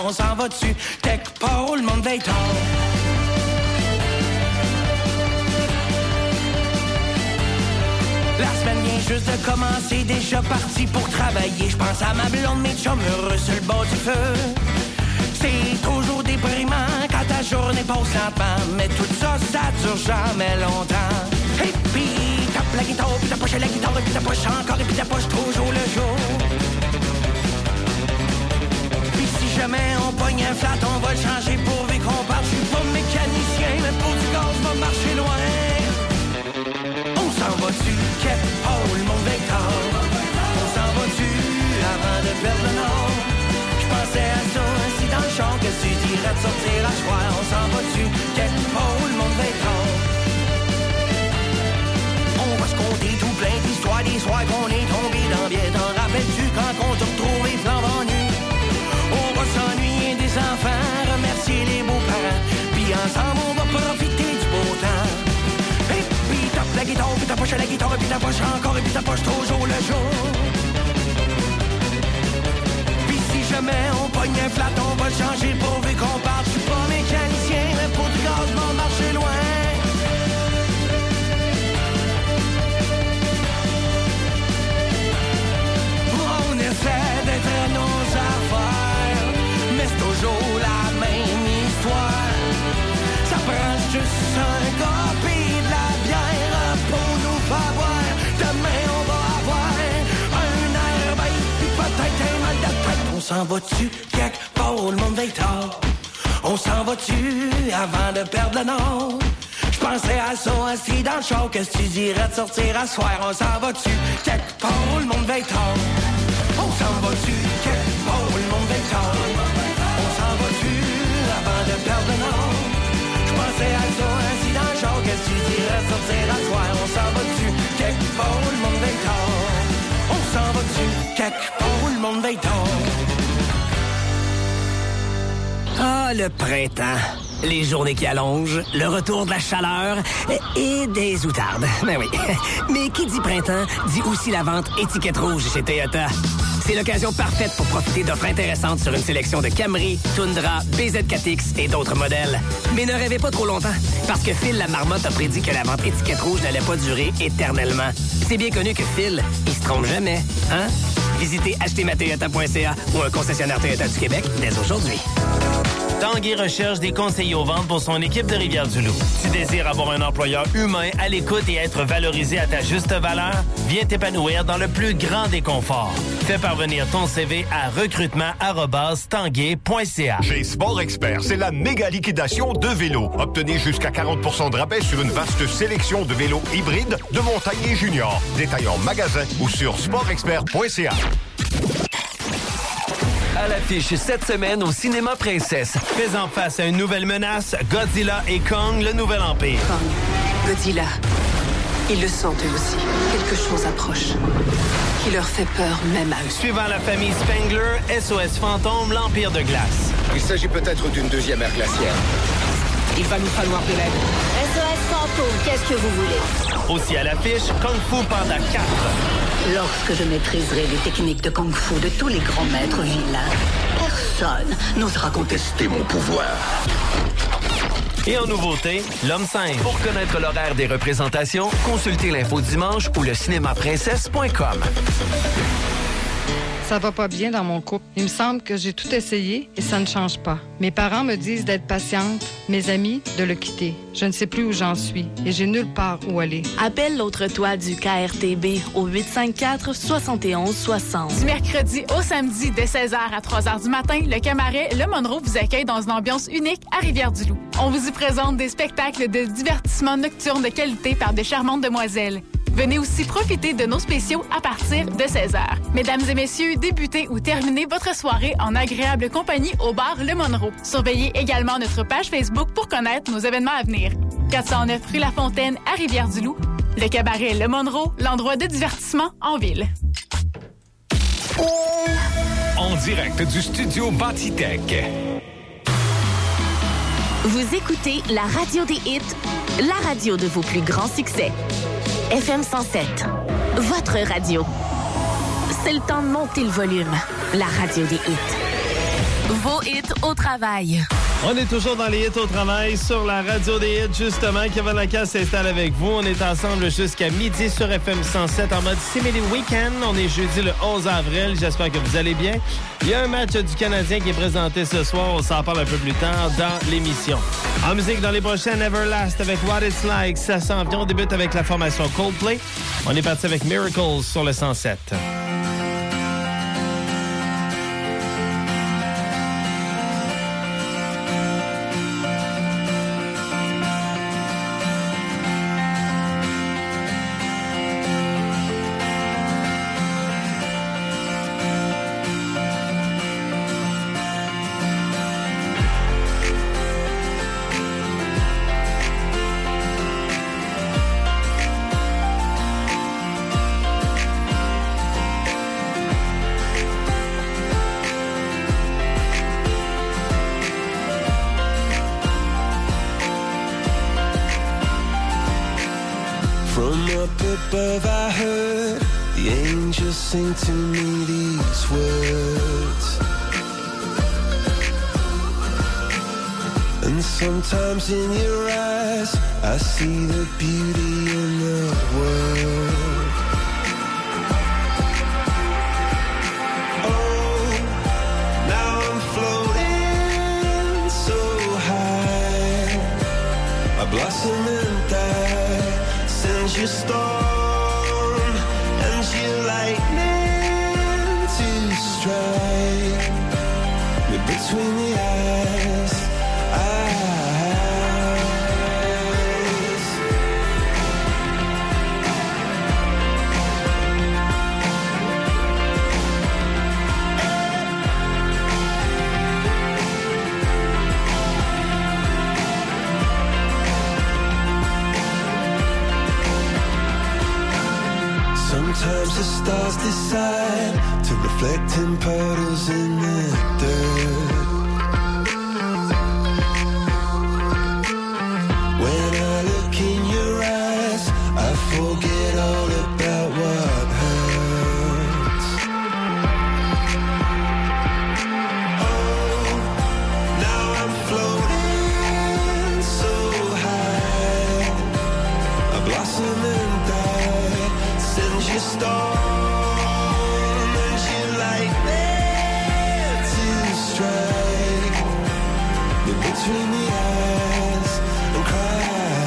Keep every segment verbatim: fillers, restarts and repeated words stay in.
on s'en va dessus. Tech Paul, le monde veille tard. La semaine vient juste de commencer, déjà parti pour travailler. Je pense à ma blonde, mes chums heureux sur le bord du feu. C'est toujours déprimant quand ta journée passe lentement. Mais tout ça, ça dure jamais longtemps. Et puis, tape la guitare, puis t'approches la guitare, puis t'approches encore, et puis t'approches toujours le jour. Puis si jamais on pogne un flat, on va le changer pourvu qu'on parte. Je suis pas mécanicien, mais pour du gaz, va marcher loin. On s'en va dessus, quelque part où le monde est tard. On s'en va dessus avant de perdre le nord. J'pensais à ça, ainsi dans le champ, que tu dirais de sortir à soir. On s'en va dessus, quelque part où le monde est tard. On va se compter tout plein d'histoires, des soirs qu'on est tombé dans bien. T'en rappelles-tu quand on t'a retrouvé flambant nu? On va s'ennuyer des enfants, remercier les beaux-parents. Puis ensemble, on va profiter du beau temps. Et puis tape la guitare, puis t'approches la guitare, puis t'approches encore, et puis t'approches toujours le jour. Puis si jamais on pogne un flat, on va le changer pourvu qu'on parte. Je suis pas mécanicien, mais pour du gaz, m'en marcher loin. On essaie d'être à nos affaires, mais c'est toujours la même histoire. Ça prend juste un copie de la bière pour nous faire voir. Demain on va avoir un air bête, puis peut-être un mal de tête. On s'en va dessus, quelque part où le monde veille tard. On s'en va dessus avant de perdre le nord. J'pensais à ça assis dans le char, qu'est-ce que tu dirais de sortir à soir? On s'en va dessus, quelque part où le monde veille tard. On s'en va dessus, quelque part où le monde veille tard. On s'en va dessus avant de perdre le nord. J'pensais à ça assis dans le char, qu'est-ce que tu dirais de sortir à soir? On s'en va dessus, quelque part où le monde veille tard. On s'en va dessus, quelque part où le monde veille tard. Ah, le printemps. Les journées qui allongent, le retour de la chaleur et des outardes. Ben oui. Mais qui dit printemps, dit aussi la vente étiquette rouge chez Toyota. C'est l'occasion parfaite pour profiter d'offres intéressantes sur une sélection de Camry, Tundra, B Z quatre X et d'autres modèles. Mais ne rêvez pas trop longtemps, parce que Phil la marmotte a prédit que la vente étiquette rouge n'allait pas durer éternellement. C'est bien connu que Phil, il se trompe jamais, hein? Visitez acheter ma toyota point c a ou un concessionnaire Toyota du Québec dès aujourd'hui. Tanguay recherche des conseillers aux ventes pour son équipe de Rivière-du-Loup. Tu désires avoir un employeur humain, à l'écoute et être valorisé à ta juste valeur? Viens t'épanouir dans le plus grand des conforts. Fais parvenir ton C V à recrutement arobase tanguay point c a. Chez Sport Expert, c'est la méga liquidation de vélos. Obtenez jusqu'à quarante pour cent de rabais sur une vaste sélection de vélos hybrides de montagne et junior. Détail en magasin ou sur sport expert point c a. À l'affiche cette semaine au Cinéma Princesse. Faisant face à une nouvelle menace, Godzilla et Kong, le Nouvel Empire. Kong, Godzilla, ils le sentent eux aussi. Quelque chose approche, qui leur fait peur même à eux. Suivant la famille Spengler, S O S Fantôme, l'Empire de Glace. Il s'agit peut-être d'une deuxième ère glaciaire. Il va nous falloir de l'aide. S O S Fantôme, qu'est-ce que vous voulez? Aussi à l'affiche, Kung Fu Panda quatre. Lorsque je maîtriserai les techniques de Kung Fu de tous les grands maîtres vilains, personne n'osera contester mon pouvoir. Et en nouveauté, l'homme singe. Pour connaître l'horaire des représentations, consultez l'info dimanche ou le cinéma princesse point com. Ça va pas bien dans mon couple. Il me semble que j'ai tout essayé et ça ne change pas. Mes parents me disent d'être patiente, mes amis de le quitter. Je ne sais plus où j'en suis et j'ai nulle part où aller. Appelle l'autre toi du K R T B au huit cinq quatre, sept un six zéro. Du mercredi au samedi dès seize heures à trois heures du matin, le cabaret Le Monroe vous accueille dans une ambiance unique à Rivière-du-Loup. On vous y présente des spectacles de divertissement nocturne de qualité par de charmantes demoiselles. Venez aussi profiter de nos spéciaux à partir de seize heures. Mesdames et messieurs, débutez ou terminez votre soirée en agréable compagnie au bar Le Monroe. Surveillez également notre page Facebook pour connaître nos événements à venir. quatre cent neuf rue La Fontaine à Rivière-du-Loup. Le cabaret Le Monroe, l'endroit de divertissement en ville. En direct du studio Bâtitech. Vous écoutez la radio des hits, la radio de vos plus grands succès. F M cent sept, votre radio. C'est le temps de monter le volume. La radio des hits. Vos hits au travail. On est toujours dans les hits au travail sur la radio des hits, justement. Kevin Lacasse s'installe avec vous. On est ensemble jusqu'à midi sur F M cent sept en mode simili week-end. On est jeudi le onze avril. J'espère que vous allez bien. Il y a un match du Canadien qui est présenté ce soir. On s'en parle un peu plus tard dans l'émission. En musique, dans les prochaines, Everlast avec What It's Like. Ça s'en vient. On débute avec la formation Coldplay. On est parti avec Miracles sur le cent sept. Above I heard the angels sing to me these words, and sometimes in your eyes I see the beauty in the world. Oh, now I'm floating so high, I blossom and die since you started. Between the eyes, eyes. Sometimes the stars decide to reflect in puddles in the dirt. Forget all about what hurts. Oh, now I'm floating so high, I blossom and die since you storm and you like there to strike me between the eyes and cry.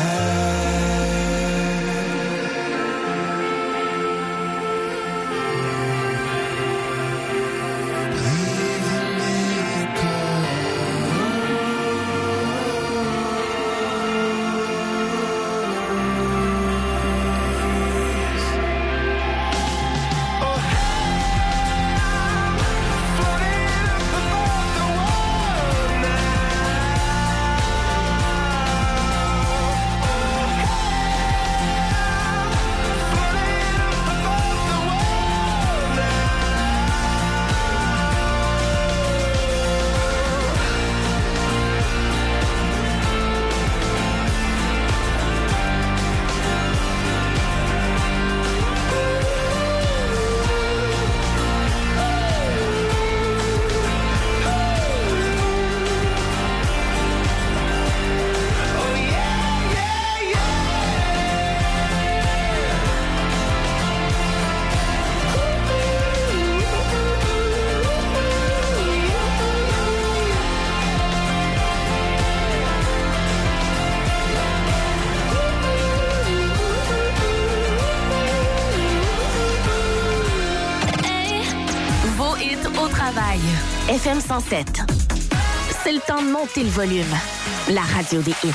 F M cent sept. C'est le temps de monter le volume. La radio des hits.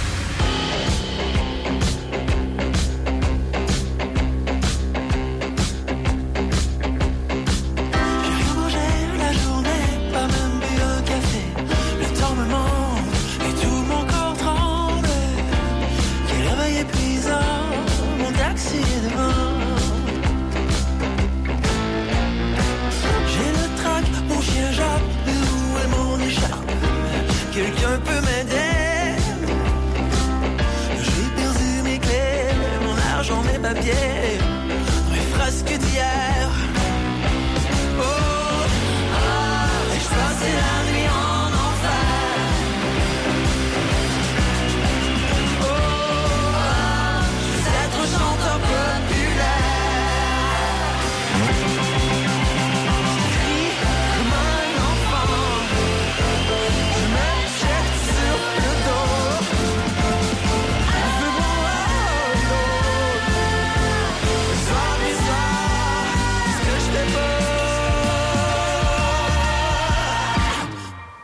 Quelqu'un peut m'aider? J'ai perdu mes clés, mon argent, mes papiers, mes frasques d'hier. Oh, oh, et je passais la nuit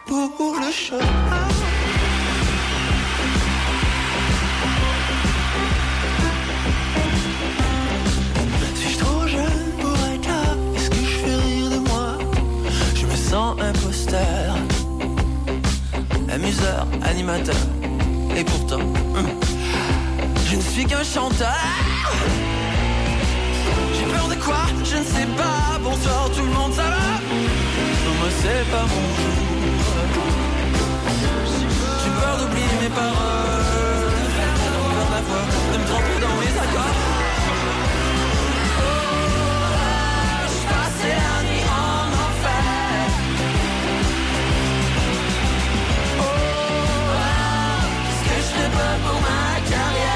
pour le show. Suis-je trop jeune pour être là? Est-ce que je fais rire de moi? Je me sens imposteur, amuseur, animateur. Et pourtant, hum, je ne suis qu'un chanteur. J'ai peur de quoi? Je ne sais pas. Bonsoir tout le monde, ça va? Non, moi c'est pas mon jour. J'ai peur d'oublier mes paroles, de perdre la voix, de me tromper dans mes accords. Oh, je passais la nuit en enfer. Oh, est-ce que je serais pas pour ma carrière?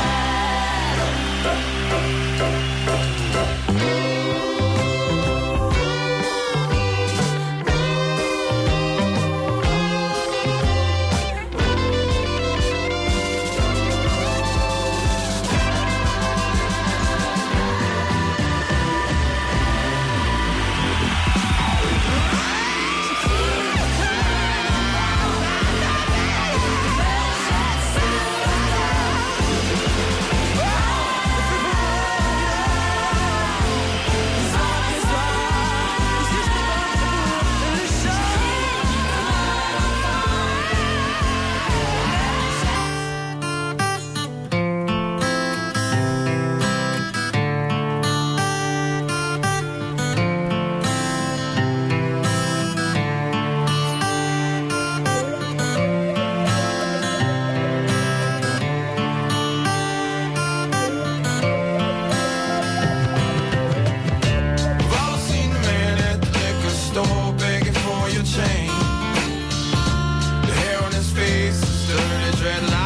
Dreadlock